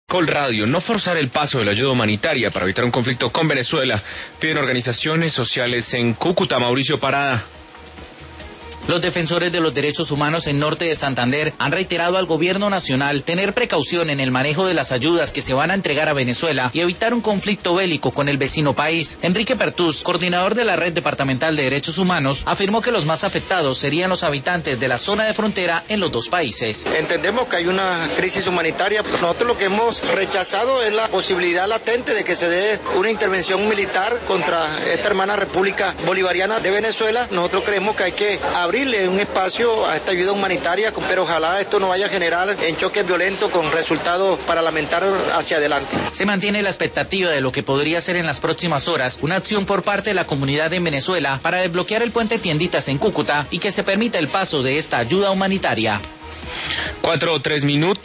Caracol Radio, no forzar el paso de la ayuda humanitaria para evitar un conflicto con Venezuela, piden organizaciones sociales en Cúcuta. Mauricio Parada. Los defensores de los derechos humanos en Norte de Santander han reiterado al gobierno nacional tener precaución en el manejo de las ayudas que se van a entregar a Venezuela y evitar un conflicto bélico con el vecino país. Enrique Pertús, coordinador de la Red Departamental de Derechos Humanos, afirmó que los más afectados serían los habitantes de la zona de frontera en los dos países. Entendemos que hay una crisis humanitaria. Nosotros lo que hemos rechazado es la posibilidad latente de que se dé una intervención militar contra esta hermana República Bolivariana de Venezuela. Nosotros creemos que hay que abrirle un espacio a esta ayuda humanitaria, pero ojalá esto no vaya a generar en choques violentos con resultados para lamentar hacia adelante. Se mantiene la expectativa de lo que podría ser en las próximas horas una acción por parte de la comunidad en Venezuela para desbloquear el puente Tienditas en Cúcuta y que se permita el paso de esta ayuda humanitaria. 4 o 3 minutos.